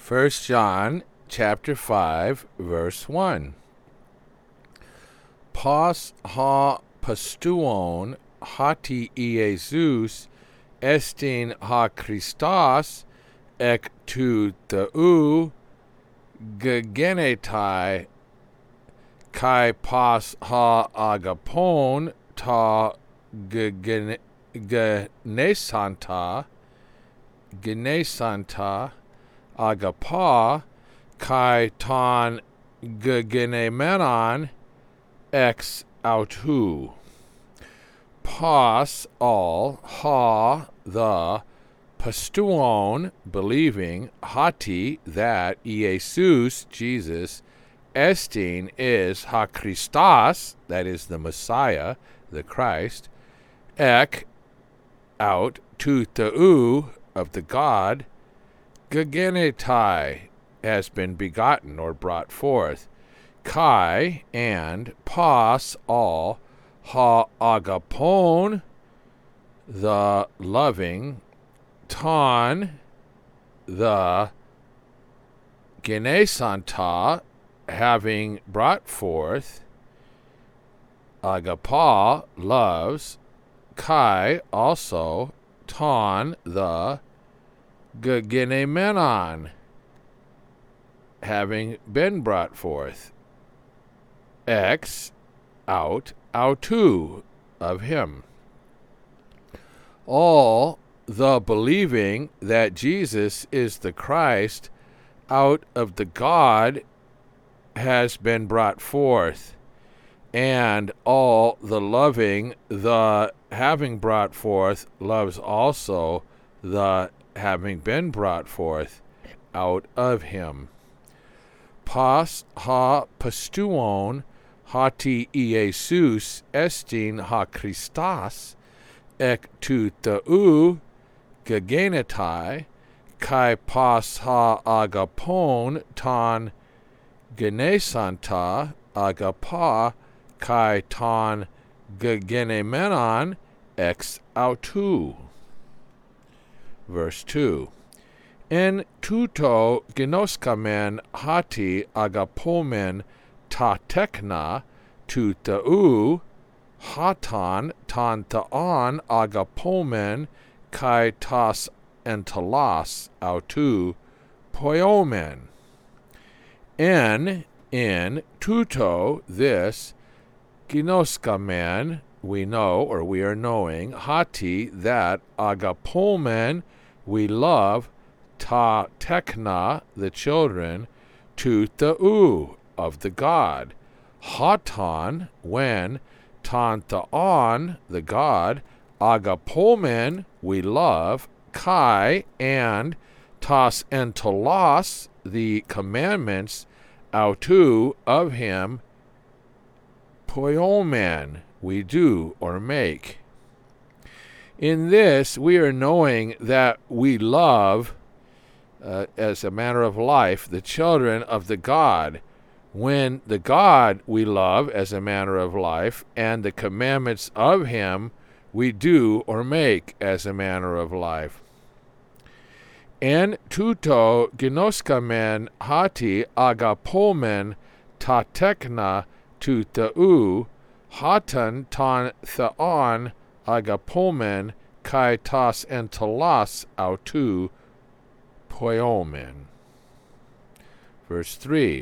1 John chapter 5, verse 1. Pos ha pastouon hati Iesus estin ha Christos ek tu theou gegenetai kai pas ha agapon ta genesanta agapa kai ton gegenemenon ex autou. Pas all, ha the, pastouon believing, hati that, Iesus Jesus, estin is ha Christos, that is the Messiah, the Christ, ek out to theou of the God, gegenetai has been begotten or brought forth, kai and pas all, ha agapon the loving, ton the genesanta having brought forth, agapa loves, kai also, ton the gegenemenon having been brought forth, ex out autou of him. All the believing that Jesus is the Christ out of the God has been brought forth, and all the loving the having brought forth loves also the having been brought forth out of him. Pas ha pastouon hati Iesus estin ha Christos ek tu theou gegenetai kai pas ha agapon ton genesanta agapa kai ton gegenemenon ex autou. Verse 2. En tuto genoskamen hati agapomen ta tekna tu theou hatan ton theon agapomen kai tas entelos autou poiomen. En in tuto this genoskamen we know or we are knowing, hati that, agapomen we love, ta tekna the children, tu theou of the God, hatan when, ton theon the God, agapomen we love, kai and tas entelos the commandments autou of him, poiomen we do or make. In this we are knowing that we love as a manner of life the children of the God, when the God we love as a manner of life and the commandments of him we do or make as a manner of life. En tuto genoskamen hati agapomen ta tekna tu theou hatan ton theon agapomen kai tas entelos autou poiomen. Verse 3.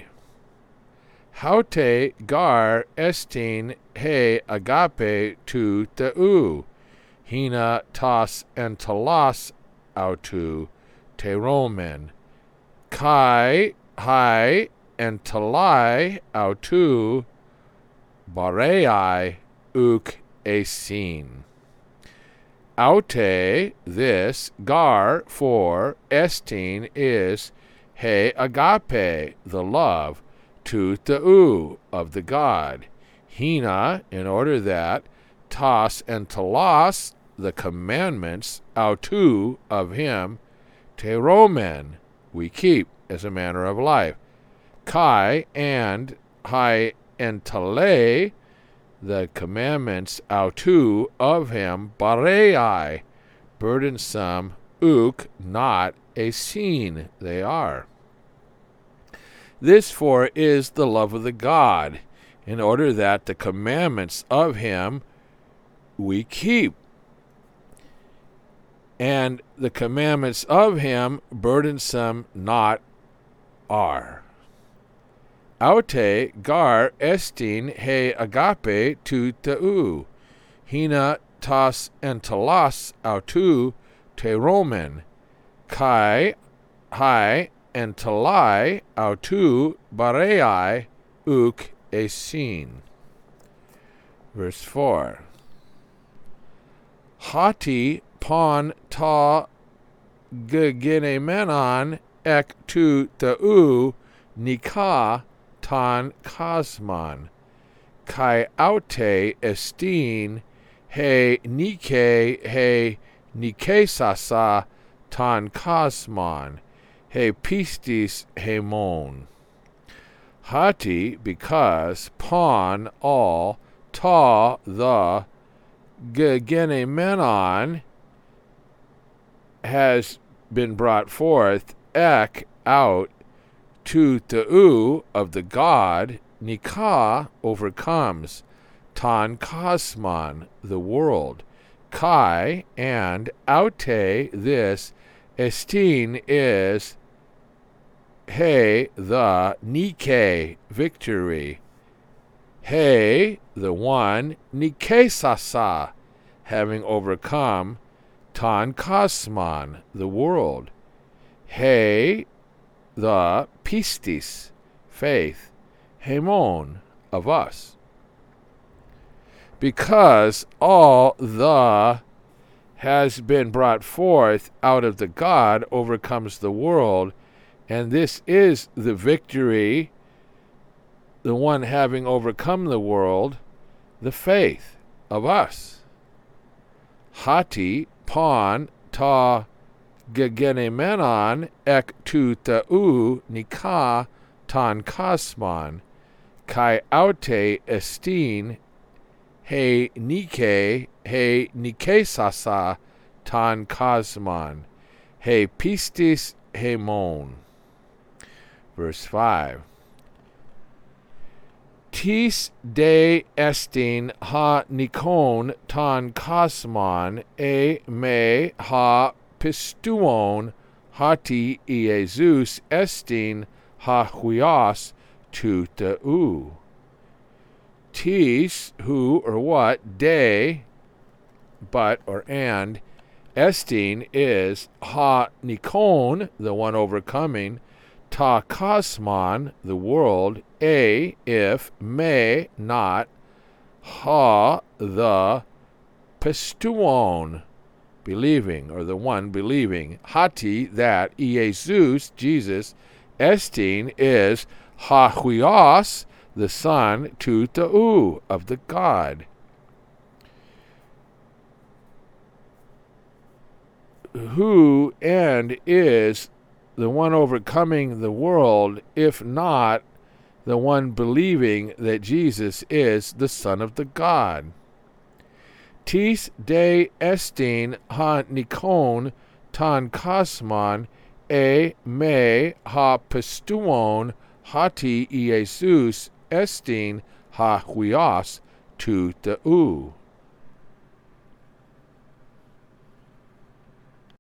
Haute gar estin he agape tu theou hina tas entelos autou teromen kai hai entelai autou barei uk esin. Aute this, gar for, estin is, he agape the love, tu theou of the God, hina in order that, tas entelos the commandments, autou of him, teromen we keep as a manner of life, kai and hai entele the commandments autou of him, barei burdensome, uk not a scene they are. This for is the love of the God, in order that the commandments of him we keep. And the commandments of him burdensome not are. Aute gar estin he agape tu teu, hina tas entelas autu te romen, kai hai entelai autu bareai uk esin. Verse 4. Hati pon ta gegenemenon ek tu teu nika tan kosmon, kai aute estin he nikesasa tan kosmon, he pistis hemon. Hati, because, pon, all, ta, the, gegenemenon, has been brought forth, ek, out, tu teu, of the God, nika, overcomes, tan kosmon, the world, kai, and, aute, this, estin, is, he, the, nike, victory, he, the one, nikesasa, having overcome, tan kosmon, the world, he, the, pistis, faith, hemon, of us. Because all the has been brought forth out of the God overcomes the world, and this is the victory, the one having overcome the world, the faith of us. Hati pon ta gegenemenon ek tu teu nika tan kosmon, kai aute estin he nikesasa tan kosmon, he pistis hemon. Verse 5. Tis de estin ha nikon tan kosmon me ha pistuon hati Iesus estin ha huios tu teu. Tis, who or what, de, but or and, estin is, ha nikon, the one overcoming, ta kosmon, the world, if, me, not, ha, the, pistuon, believing, or the one believing, hati, that, Iesus, Jesus, estin is, ha huios, the Son, tu teu, of the God. Who and is the one overcoming the world, if not the one believing that Jesus is the Son of the God? Tis de estin ha nikon tan kosmon me ha pistuon hati Iesus estin ha huios tu teu.